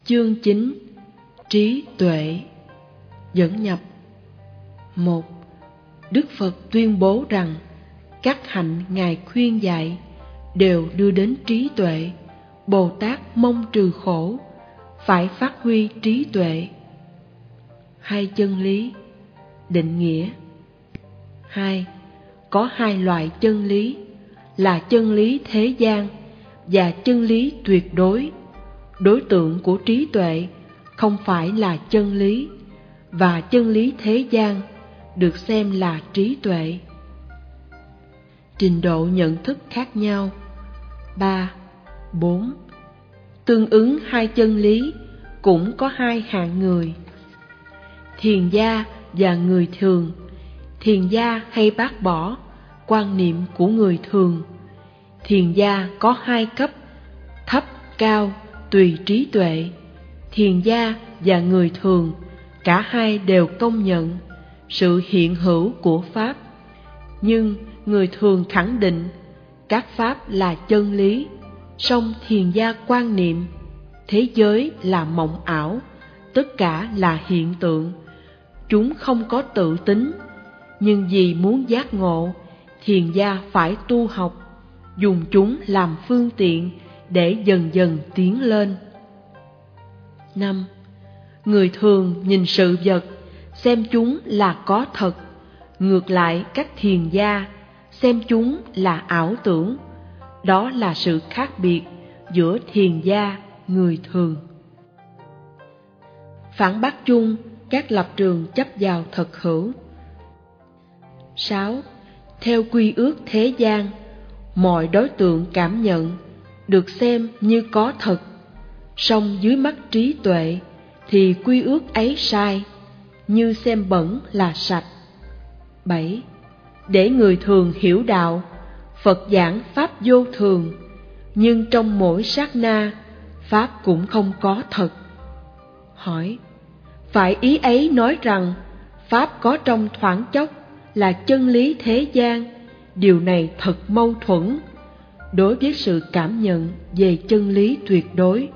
Chương 9. Trí tuệ. Dẫn nhập. 1. Đức Phật tuyên bố rằng các hạnh Ngài khuyên dạy đều đưa đến trí tuệ. Bồ Tát mong trừ khổ, phải phát huy trí tuệ. Hai chân lý. Định nghĩa. 2. Có hai loại chân lý là chân lý thế gian và chân lý tuyệt đối. Đối tượng của trí tuệ không phải là chân lý, và chân lý thế gian được xem là trí tuệ. Trình độ nhận thức khác nhau. 3. 4. Tương ứng hai chân lý cũng có hai hạng người: thiền gia và người thường. Thiền gia hay bác bỏ quan niệm của người thường. Thiền gia có hai cấp, thấp, cao, tùy trí tuệ. Thiền gia và người thường, cả hai đều công nhận sự hiện hữu của Pháp. Nhưng người thường khẳng định các Pháp là chân lý, song thiền gia quan niệm thế giới là mộng ảo, tất cả là hiện tượng, chúng không có tự tính. Nhưng vì muốn giác ngộ, thiền gia phải tu học, dùng chúng làm phương tiện để dần dần tiến lên. 5. Người thường nhìn sự vật, xem chúng là có thật. Ngược lại, các thiền gia xem chúng là ảo tưởng. Đó là sự khác biệt giữa thiền gia, người thường. Phản bác chung các lập trường chấp vào thật hữu. 6. Theo quy ước thế gian, mọi đối tượng cảm nhận được xem như có thật, song dưới mắt trí tuệ thì quy ước ấy sai, như xem bẩn là sạch. 7. Để người thường hiểu đạo, Phật giảng Pháp vô thường, nhưng trong mỗi sát na, Pháp cũng không có thật. Hỏi: phải ý ấy nói rằng Pháp có trong thoáng chốc là chân lý thế gian? Điều này thật mâu thuẫn đối với sự cảm nhận về chân lý tuyệt đối.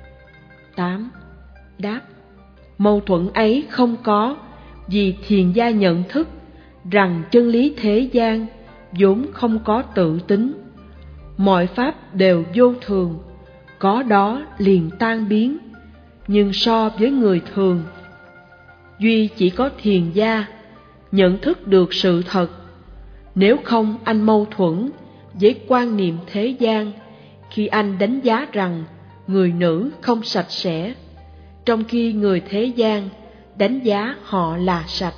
8. Đáp: mâu thuẫn ấy không có, vì thiền gia nhận thức rằng chân lý thế gian vốn không có tự tính. Mọi pháp đều vô thường, có đó liền tan biến. Nhưng so với người thường, duy chỉ có thiền gia nhận thức được sự thật. Nếu không, anh mâu thuẫn với quan niệm thế gian khi anh đánh giá rằng người nữ không sạch sẽ, trong khi người thế gian đánh giá họ là sạch.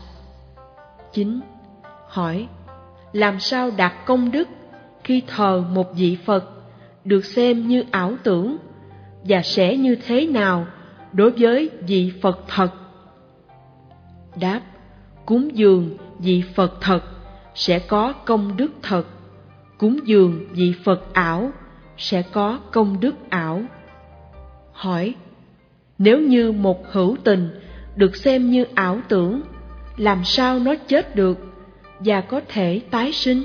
9. Hỏi: làm sao đạt công đức khi thờ một vị Phật được xem như ảo tưởng, và sẽ như thế nào đối với vị Phật thật? Đáp: cúng dường vị Phật thật sẽ có công đức thật, cúng dường vị Phật ảo sẽ có công đức ảo. Hỏi: nếu như một hữu tình được xem như ảo tưởng, làm sao nó chết được và có thể tái sinh?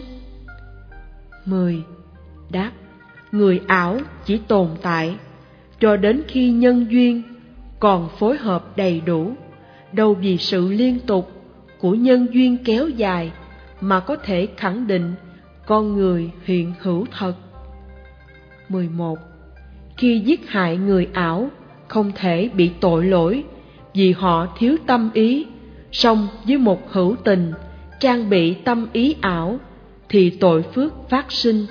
10. Đáp: người ảo chỉ tồn tại cho đến khi nhân duyên còn phối hợp đầy đủ, đâu vì sự liên tục của nhân duyên kéo dài mà có thể khẳng định con người hiện hữu thật. 11. Khi giết hại người ảo không thể bị tội lỗi vì họ thiếu tâm ý, song với một hữu tình trang bị tâm ý ảo thì tội phước phát sinh.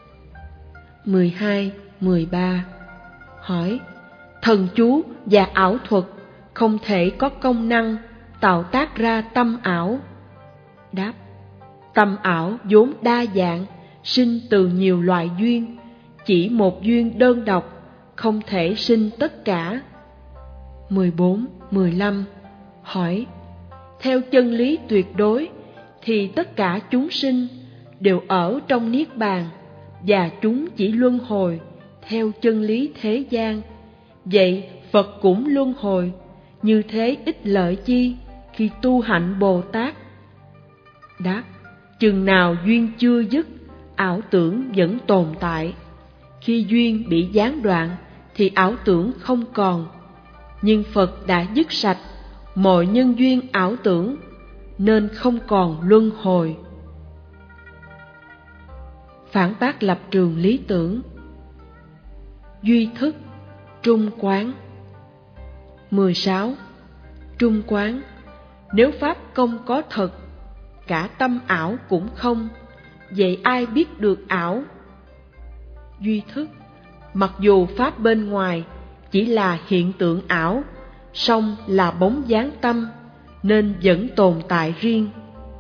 12, 13. Hỏi: thần chú và ảo thuật không thể có công năng tạo tác ra tâm ảo. Đáp: tâm ảo vốn đa dạng, sinh từ nhiều loại duyên, chỉ một duyên đơn độc không thể sinh tất cả. 14, 15. Hỏi: theo chân lý tuyệt đối thì tất cả chúng sinh đều ở trong niết bàn, và chúng chỉ luân hồi theo chân lý thế gian. Vậy Phật cũng luân hồi, như thế ích lợi chi khi tu hạnh Bồ Tát? Đáp: chừng nào duyên chưa dứt, ảo tưởng vẫn tồn tại. Khi duyên bị gián đoạn thì ảo tưởng không còn. nhưng Phật đã dứt sạch mọi nhân duyên ảo tưởng, nên không còn luân hồi. Phản bác lập trường lý tưởng. Duy thức, trung quán. 16. Trung quán. Nếu pháp không có thật, cả tâm ảo cũng không, vậy ai biết được ảo? Duy thức. Mặc dù pháp bên ngoài chỉ là hiện tượng ảo, song là bóng dáng tâm, nên vẫn tồn tại riêng.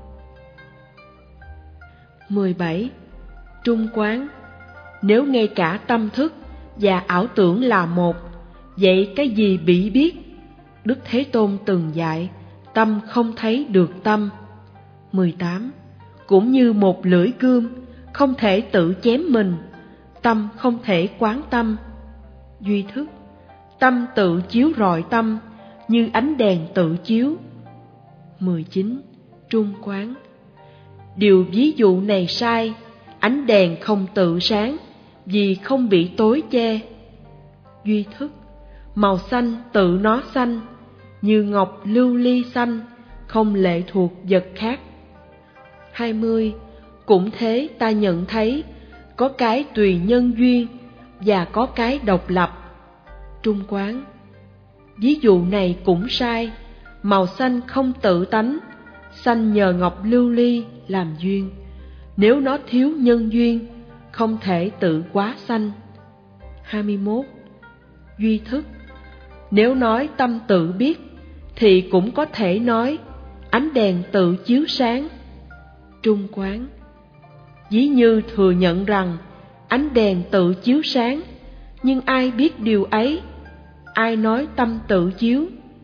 17. Trung quán. Nếu ngay cả tâm thức và ảo tưởng là một, vậy cái gì bị biết? Đức Thế Tôn từng dạy, tâm không thấy được tâm. 18. Cũng như một lưỡi gươm, không thể tự chém mình, tâm không thể quán tâm. Duy thức. Tâm tự chiếu rọi tâm, như ánh đèn tự chiếu. 19. Trung quán. Điều ví dụ này sai, ánh đèn không tự sáng, vì không bị tối che. Duy thức. Màu xanh tự nó xanh, như ngọc lưu ly xanh, không lệ thuộc vật khác. 20. Cũng thế ta nhận thấy, có cái tùy nhân duyên, và có cái độc lập. Trung quán. Ví dụ này cũng sai, màu xanh không tự tánh, xanh nhờ ngọc lưu ly làm duyên. Nếu nó thiếu nhân duyên, không thể tự quá xanh. 21. Duy thức. Nếu nói tâm tự biết, thì cũng có thể nói ánh đèn tự chiếu sáng. Trung quán. Ví như thừa nhận rằng ánh đèn tự chiếu sáng, nhưng ai biết điều ấy? Ai nói tâm tự chiếu?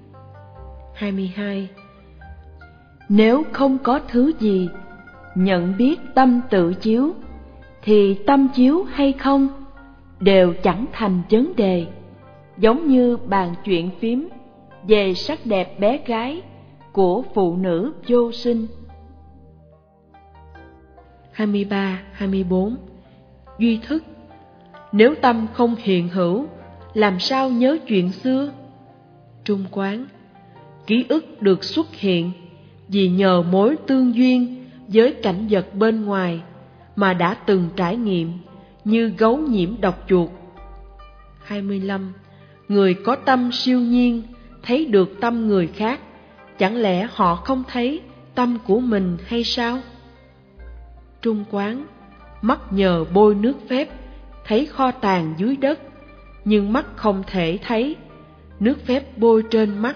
22. Nếu không có thứ gì nhận biết tâm tự chiếu, thì tâm chiếu hay không đều chẳng thành vấn đề. Giống như bàn chuyện phím về sắc đẹp bé gái của phụ nữ vô sinh. 23, 24. Duy thức. Nếu tâm không hiện hữu, làm sao nhớ chuyện xưa? Trung quán. Ký ức được xuất hiện vì nhờ mối tương duyên với cảnh vật bên ngoài mà đã từng trải nghiệm, như gấu nhiễm độc chuột. 25. Người có tâm siêu nhiên thấy được tâm người khác, chẳng lẽ họ không thấy tâm của mình hay sao? Trung quán. Mắt nhờ bôi nước phép thấy kho tàng dưới đất, nhưng mắt không thể thấy nước phép bôi trên mắt.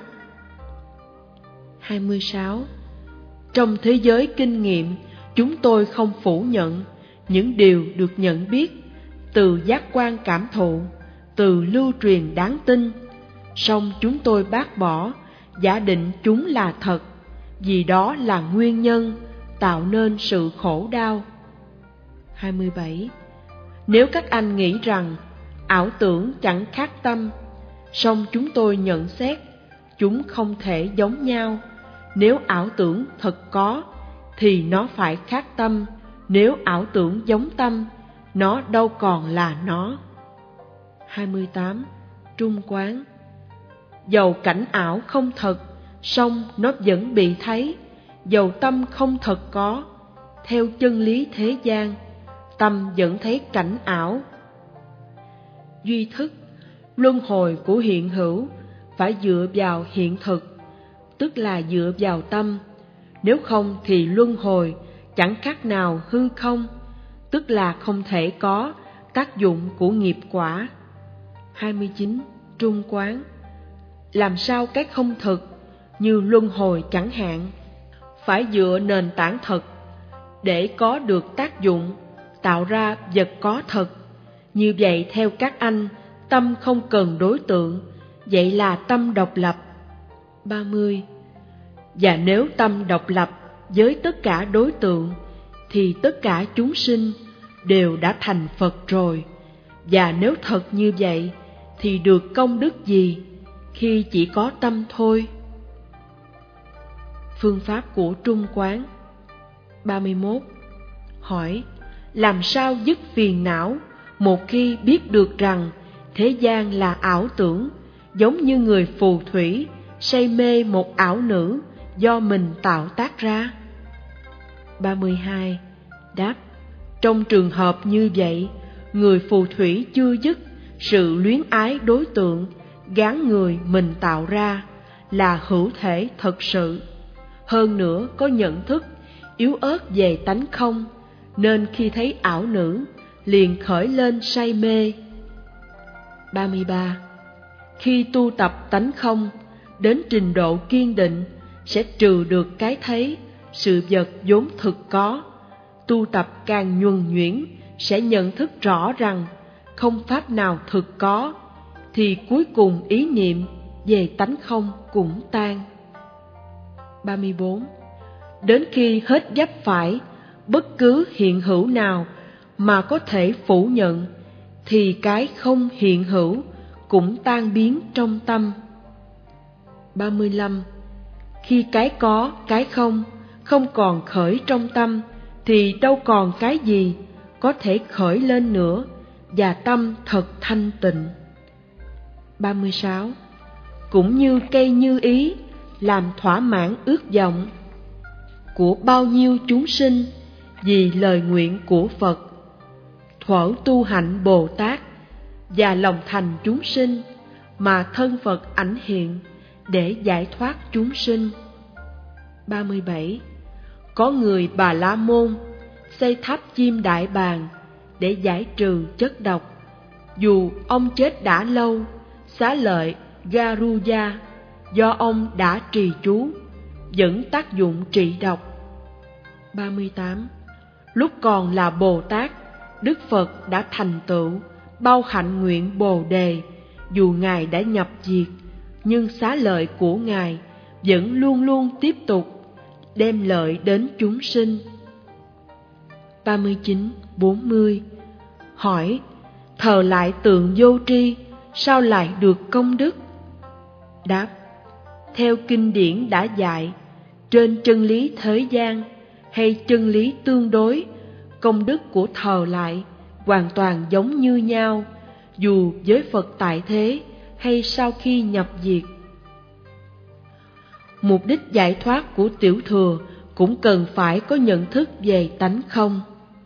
26. Trong thế giới kinh nghiệm, chúng tôi không phủ nhận những điều được nhận biết từ giác quan cảm thụ, từ lưu truyền đáng tin, song chúng tôi bác bỏ, giả định chúng là thật, vì đó là nguyên nhân tạo nên sự khổ đau. 27. Nếu các anh nghĩ rằng ảo tưởng chẳng khác tâm, song chúng tôi nhận xét chúng không thể giống nhau. Nếu ảo tưởng thật có, thì nó phải khác tâm. Nếu ảo tưởng giống tâm, nó đâu còn là nó. 28. Trung quán. Dầu cảnh ảo không thật, song nó vẫn bị thấy. Dầu tâm không thật có, theo chân lý thế gian, tâm vẫn thấy cảnh ảo. Duy thức. Luân hồi của hiện hữu phải dựa vào hiện thực, tức là dựa vào tâm. Nếu không thì luân hồi chẳng khác nào hư không, tức là không thể có tác dụng của nghiệp quả. 29. Trung quán. Làm sao cái không thực, như luân hồi chẳng hạn, phải dựa nền tảng thật để có được tác dụng, tạo ra vật có thật. Như vậy theo các anh, tâm không cần đối tượng, vậy là tâm độc lập. 30. Và nếu tâm độc lập với tất cả đối tượng, thì tất cả chúng sinh đều đã thành Phật rồi. Và nếu thật như vậy, thì được công đức gì khi chỉ có tâm thôi? Phương pháp của trung quán. 31. Hỏi, làm sao dứt phiền não một khi biết được rằng thế gian là ảo tưởng, giống như người phù thủy say mê một ảo nữ do mình tạo tác ra? 32. Đáp: trong trường hợp như vậy, người phù thủy chưa dứt sự luyến ái đối tượng gán người mình tạo ra là hữu thể thật sự, hơn nữa có nhận thức yếu ớt về tánh không, nên khi thấy ảo nữ liền khởi lên say mê. 33. Khi tu tập tánh không đến trình độ kiên định, sẽ trừ được cái thấy, sự vật vốn thực có. Tu tập càng nhuần nhuyễn, sẽ nhận thức rõ rằng không pháp nào thực có, thì cuối cùng ý niệm về tánh không cũng tan. 34. Đến khi hết vấp phải bất cứ hiện hữu nào mà có thể phủ nhận, thì cái không hiện hữu cũng tan biến trong tâm. 35. Khi cái có, cái không còn khởi trong tâm, thì đâu còn cái gì có thể khởi lên nữa, và tâm thật thanh tịnh. 36. Cũng như cây như ý làm thỏa mãn ước vọng của bao nhiêu chúng sinh vì lời nguyện của Phật, thuở tu hạnh Bồ Tát và lòng thành chúng sinh mà thân Phật ảnh hiện để giải thoát chúng sinh. 37. Có người Bà La Môn xây tháp chim đại bàng để giải trừ chất độc, dù ông chết đã lâu. Xá lợi Garuda do ông đã trì chú vẫn tác dụng trị độc. 38. Lúc còn là Bồ Tát, Đức Phật đã thành tựu bao hạnh nguyện Bồ Đề. Dù Ngài đã nhập diệt, nhưng xá lợi của Ngài vẫn luôn luôn tiếp tục đem lợi đến chúng sinh. 39, 40. Hỏi: thờ lại tượng vô tri sao lại được công đức? Đáp: theo kinh điển đã dạy, trên chân lý thế gian hay chân lý tương đối, công đức của thờ lại hoàn toàn giống như nhau, dù với Phật tại thế hay sau khi nhập diệt. Mục đích giải thoát của tiểu thừa cũng cần phải có nhận thức về tánh không.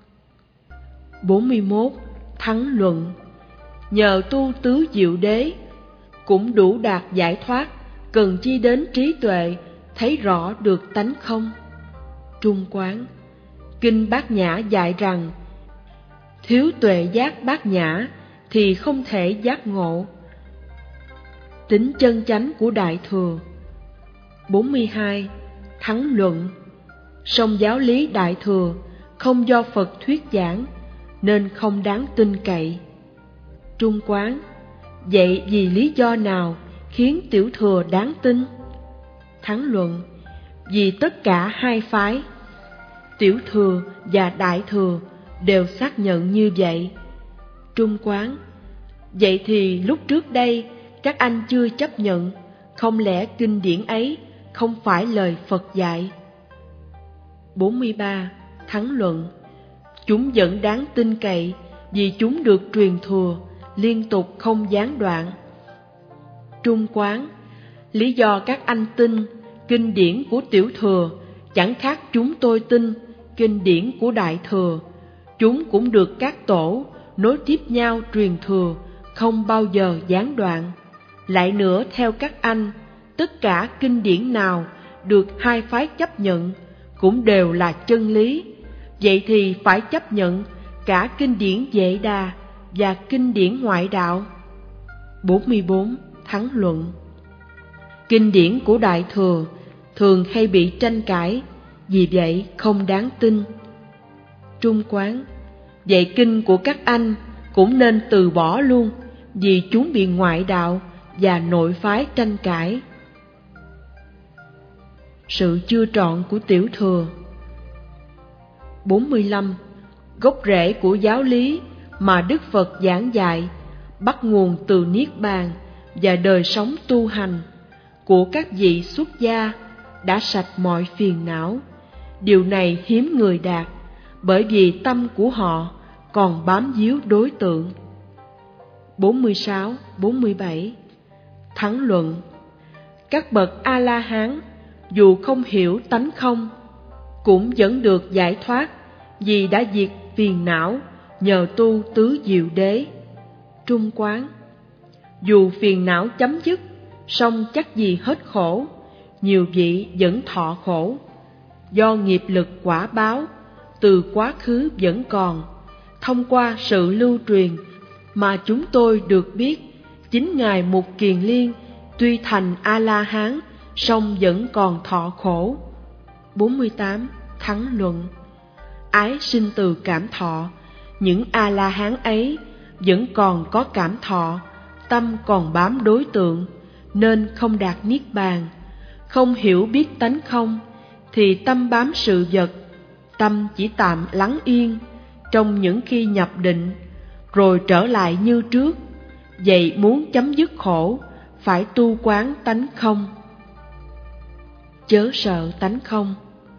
41. Thắng luận: nhờ tu tứ diệu đế cũng đủ đạt giải thoát, cần chi đến trí tuệ thấy rõ được tánh không. Trung quán: kinh Bát Nhã dạy rằng thiếu tuệ giác bát nhã thì không thể giác ngộ tính chân chánh của Đại Thừa. 42. Thắng luận: song giáo lý Đại Thừa không do Phật thuyết giảng, nên không đáng tin cậy. Trung quán: vậy vì lý do nào khiến tiểu thừa đáng tin? Thắng luận: vì tất cả hai phái, tiểu thừa và đại thừa, đều xác nhận như vậy. Trung quán: vậy thì lúc trước đây các anh chưa chấp nhận, không lẽ kinh điển ấy không phải lời Phật dạy? 43. Thắng luận: chúng vẫn đáng tin cậy vì chúng được truyền thừa liên tục không gián đoạn. Trung quán: lý do các anh tin kinh điển của tiểu thừa chẳng khác chúng tôi tin kinh điển của đại thừa. Chúng cũng được các tổ nối tiếp nhau truyền thừa, không bao giờ gián đoạn. Lại nữa, theo các anh, tất cả kinh điển nào được hai phái chấp nhận cũng đều là chân lý. Vậy thì phải chấp nhận cả kinh điển Vệ Đà và kinh điển ngoại đạo. 44. Thắng luận: kinh điển của Đại Thừa thường hay bị tranh cãi, vì vậy không đáng tin. Trung quán: vậy kinh của các anh cũng nên từ bỏ luôn, vì chúng bị ngoại đạo và nội phái tranh cãi. Sự chưa trọn của tiểu thừa. 45. Gốc rễ của giáo lý mà Đức Phật giảng dạy bắt nguồn từ Niết Bàn và đời sống tu hành của các vị xuất gia đã sạch mọi phiền não. Điều này hiếm người đạt, bởi vì tâm của họ còn bám víu đối tượng. 46, 47. Thắng luận. Các bậc A-la-hán dù không hiểu tánh không cũng vẫn được giải thoát, vì đã diệt phiền não nhờ tu tứ diệu đế. Trung quán. Dù phiền não chấm dứt, song chắc gì hết khổ, nhiều vị vẫn thọ khổ. Do nghiệp lực quả báo từ quá khứ vẫn còn, thông qua sự lưu truyền mà chúng tôi được biết, chính Ngài Mục Kiền Liên tuy thành A-la-hán song vẫn còn thọ khổ. 48. Thắng luận. Ái sinh từ cảm thọ, những A-la-hán ấy vẫn còn có cảm thọ, tâm còn bám đối tượng, nên không đạt niết bàn. Không hiểu biết tánh không, thì tâm bám sự vật, tâm chỉ tạm lắng yên trong những khi nhập định, rồi trở lại như trước. Vậy muốn chấm dứt khổ, phải tu quán tánh không. Chớ sợ tánh không.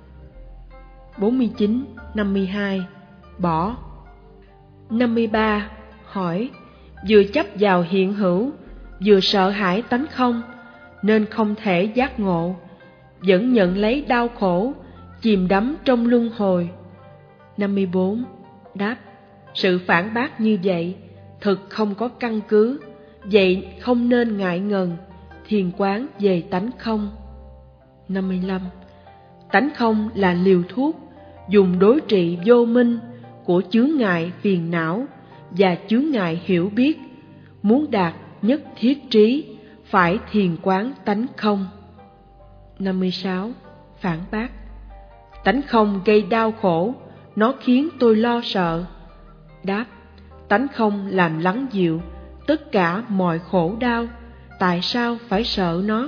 49, 52. Bỏ. 53. Hỏi. Vừa chấp vào hiện hữu, vừa sợ hãi tánh không, nên không thể giác ngộ, vẫn nhận lấy đau khổ, chìm đắm trong luân hồi. 54. Đáp. Sự phản bác như vậy thực không có căn cứ, vậy không nên ngại ngần thiền quán về tánh không. 55. Tánh không là liều thuốc dùng đối trị vô minh của chướng ngại phiền não và chướng ngại hiểu biết. Muốn đạt nhất thiết trí, phải thiền quán tánh không. 56. Phản bác. Tánh không gây đau khổ, nó khiến tôi lo sợ. Đáp. Tánh không làm lắng dịu tất cả mọi khổ đau, tại sao phải sợ nó?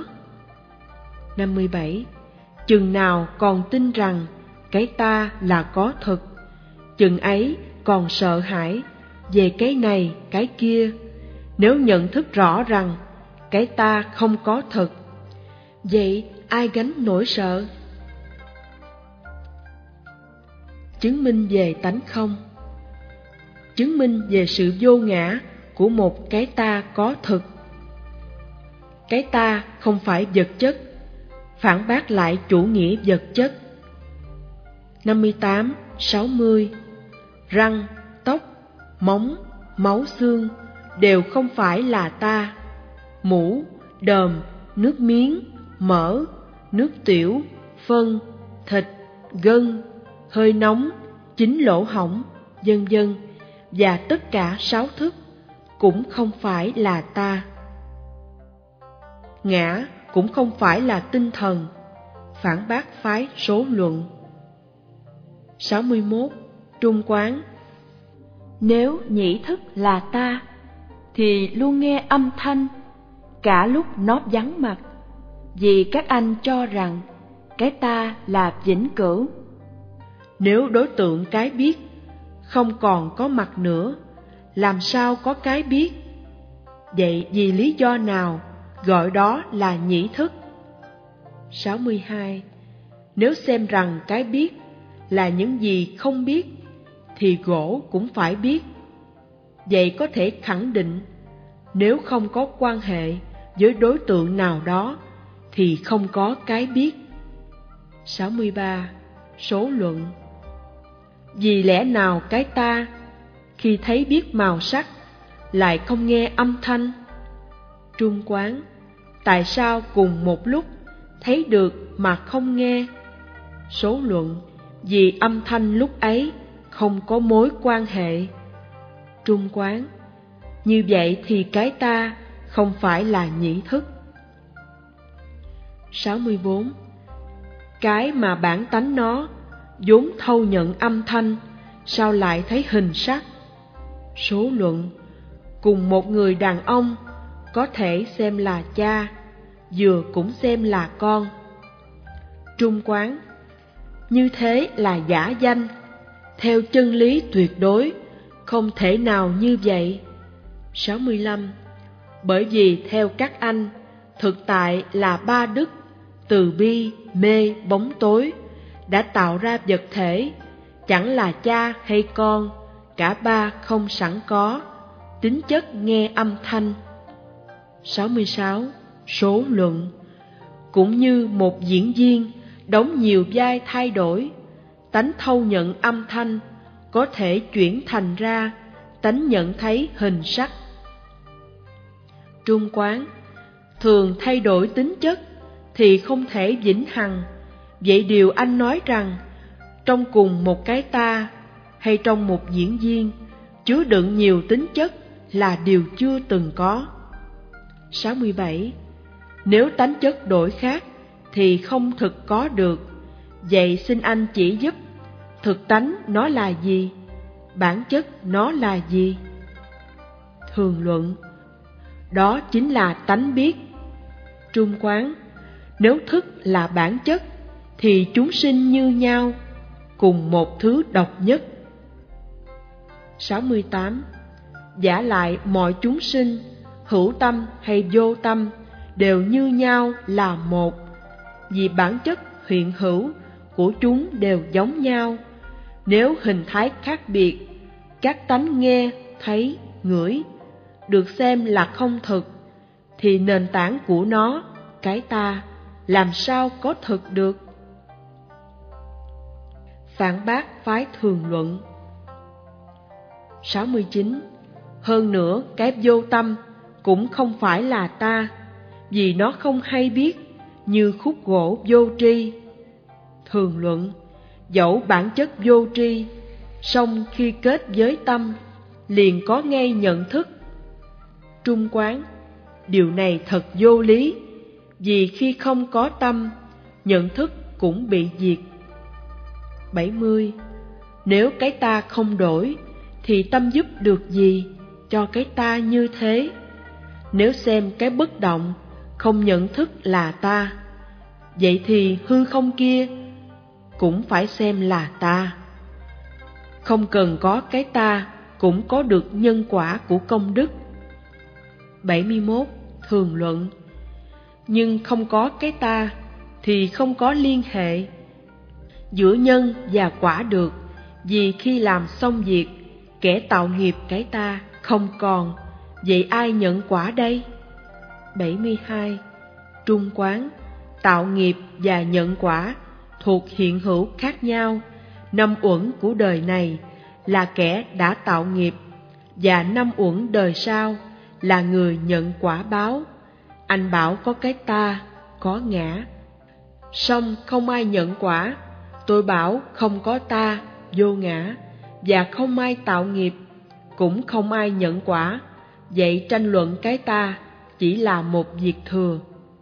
57. Chừng nào còn tin rằng cái ta là có thực, chừng ấy còn sợ hãi về cái này cái kia. Nếu nhận thức rõ rằng cái ta không có thực, vậy ai gánh nỗi sợ? Chứng minh về tánh không. Chứng minh về sự vô ngã của một cái ta có thực. Cái ta không phải vật chất, phản bác lại chủ nghĩa vật chất. 58, 60. Răng, tóc, móng, máu xương đều không phải là ta. Mũ, đờm, nước miếng, mỡ, nước tiểu, phân, thịt, gân, hơi nóng, chính lỗ hổng, vân vân, và tất cả sáu thức cũng không phải là ta. Ngã cũng không phải là tinh thần, phản bác phái số luận. 61. Trung quán. Nếu nhĩ thức là ta, thì luôn nghe âm thanh, cả lúc nó vắng mặt, vì các anh cho rằng cái ta là vĩnh cửu. Nếu đối tượng cái biết không còn có mặt nữa, làm sao có cái biết? Vậy vì lý do nào gọi đó là nhĩ thức? 62. Nếu xem rằng cái biết là những gì không biết, thì gỗ cũng phải biết. Vậy có thể khẳng định, nếu không có quan hệ với đối tượng nào đó, thì không có cái biết. 63. Số luận. Vì lẽ nào cái ta, khi thấy biết màu sắc, lại không nghe âm thanh? Trung quán. Tại sao cùng một lúc thấy được mà không nghe? Số luận. Vì âm thanh lúc ấy không có mối quan hệ. Trung quán. Như vậy thì cái ta không phải là nhĩ thức. 64. Cái mà bản tánh nó vốn thâu nhận âm thanh, sao lại thấy hình sắc? Số luận. Cùng một người đàn ông có thể xem là cha, vừa cũng xem là con. Trung quán. Như thế là giả danh, theo chân lý tuyệt đối, không thể nào như vậy. 65. Bởi vì theo các anh, thực tại là ba đức, từ bi, mê, bóng tối, đã tạo ra vật thể, chẳng là cha hay con, cả ba không sẵn có, tính chất nghe âm thanh. 66. số luận. Cũng như một diễn viên đóng nhiều vai thay đổi, tánh thâu nhận âm thanh có thể chuyển thành ra tánh nhận thấy hình sắc. Trung quán, thường thay đổi tính chất thì không thể vĩnh hằng. Vậy điều anh nói rằng trong cùng một cái ta hay trong một diễn viên chứa đựng nhiều tính chất là điều chưa từng có. 67. Nếu tánh chất đổi khác thì không thực có được. Vậy xin anh chỉ giúp thực tánh nó là gì? Bản chất nó là gì? Thường luận, đó chính là tánh biết. Trung quán, nếu thức là bản chất thì chúng sinh như nhau, cùng một thứ độc nhất. 68. Giả lại mọi chúng sinh, hữu tâm hay vô tâm, đều như nhau là một, vì bản chất hiện hữu của chúng đều giống nhau. Nếu hình thái khác biệt, các tánh nghe, thấy, ngửi được xem là không thực, thì nền tảng của nó, cái ta, làm sao có thực được? Phản bác phái thường luận. 69. Hơn nữa, cái vô tâm cũng không phải là ta, vì nó không hay biết, như khúc gỗ vô tri. Thường luận, dẫu bản chất vô tri, song khi kết với tâm, liền có ngay nhận thức. Trung quán, điều này thật vô lý, vì khi không có tâm, nhận thức cũng bị diệt. 70. Nếu cái ta không đổi, thì tâm giúp được gì cho cái ta như thế? Nếu xem cái bất động, không nhận thức là ta, vậy thì hư không kia cũng phải xem là ta. Không cần có cái ta cũng có được nhân quả của công đức. 71. Thường luận, nhưng không có cái ta thì không có liên hệ giữa nhân và quả được, vì khi làm xong việc, kẻ tạo nghiệp cái ta không còn, vậy ai nhận quả đây? 72. Trung quán, tạo nghiệp và nhận quả thuộc hiện hữu khác nhau. Năm uẩn của đời này là kẻ đã tạo nghiệp, và năm uẩn đời sau là người nhận quả báo. Anh bảo có cái ta, có ngã, song không ai nhận quả. Tôi bảo không có ta, vô ngã, và không ai tạo nghiệp, cũng không ai nhận quả. Vậy tranh luận cái ta chỉ là một việc thừa.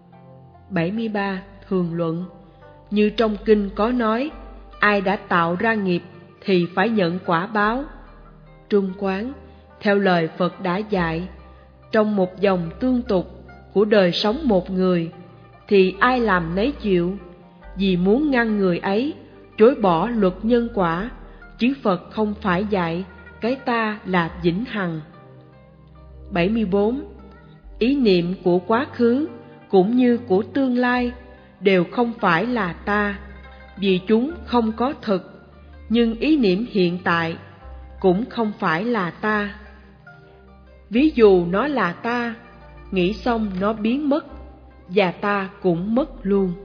73. Thường luận, như trong kinh có nói, ai đã tạo ra nghiệp thì phải nhận quả báo. Trung quán, theo lời Phật đã dạy, trong một dòng tương tục của đời sống một người, thì ai làm nấy chịu, vì muốn ngăn người ấy chối bỏ luật nhân quả, chứ Phật không phải dạy cái ta là vĩnh hằng. 74. Ý niệm của quá khứ cũng như của tương lai đều không phải là ta, vì chúng không có thực, nhưng ý niệm hiện tại cũng không phải là ta. Ví dụ nó là ta, nghĩ xong nó biến mất, và ta cũng mất luôn.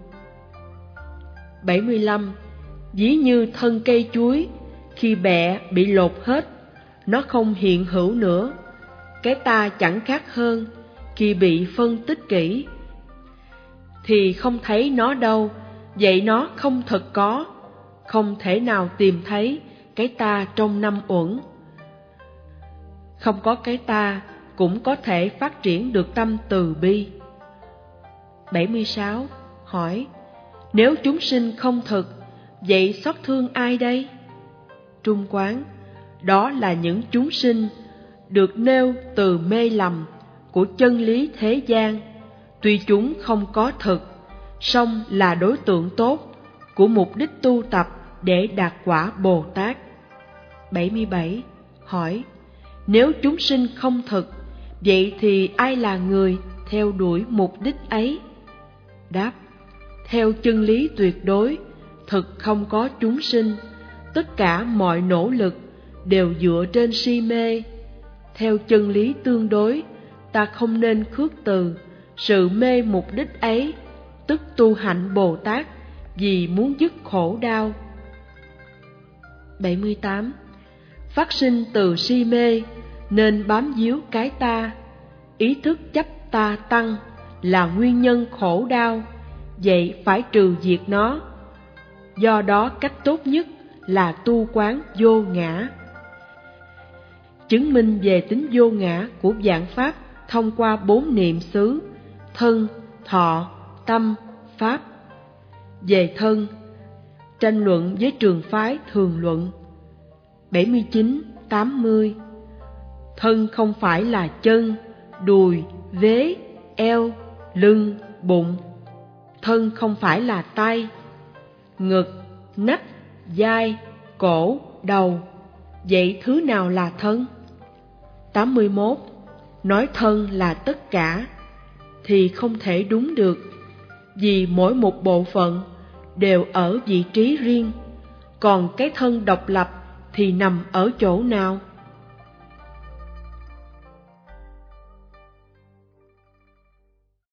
75. Ví như thân cây chuối, khi bẹ bị lột hết, nó không hiện hữu nữa. Cái ta chẳng khác hơn, khi bị phân tích kỹ thì không thấy nó đâu, vậy nó không thật có, không thể nào tìm thấy cái ta trong năm uẩn. Không có cái ta cũng có thể phát triển được tâm từ bi. 76. Hỏi, nếu chúng sinh không thực, vậy xót thương ai đây? Trung quán, đó là những chúng sinh được nêu từ mê lầm của chân lý thế gian. Tuy chúng không có thực, song là đối tượng tốt của mục đích tu tập để đạt quả Bồ Tát. 77. Hỏi, nếu chúng sinh không thực, vậy thì ai là người theo đuổi mục đích ấy? Đáp, theo chân lý tuyệt đối, thực không có chúng sinh, tất cả mọi nỗ lực đều dựa trên si mê. Theo chân lý tương đối, ta không nên khước từ, Sự mê mục đích ấy, tức tu hạnh Bồ Tát vì muốn dứt khổ đau. 78. Phát sinh từ si mê nên bám víu cái ta, ý thức chấp ta tăng là nguyên nhân khổ đau, vậy phải trừ diệt nó. Do đó cách tốt nhất là tu quán vô ngã. Chứng minh về tính vô ngã của vạn pháp thông qua 4 niệm xứ: thân, thọ, tâm, pháp. Về thân, tranh luận với trường phái Thường Luận. 79-80. Thân không phải là chân, đùi, vế, eo, lưng, bụng. Thân không phải là tay, ngực, nách, vai, cổ, đầu. Vậy thứ nào là thân? 81. Nói thân là tất cả thì không thể đúng được, vì mỗi một bộ phận đều ở vị trí riêng, còn cái thân độc lập thì nằm ở chỗ nào?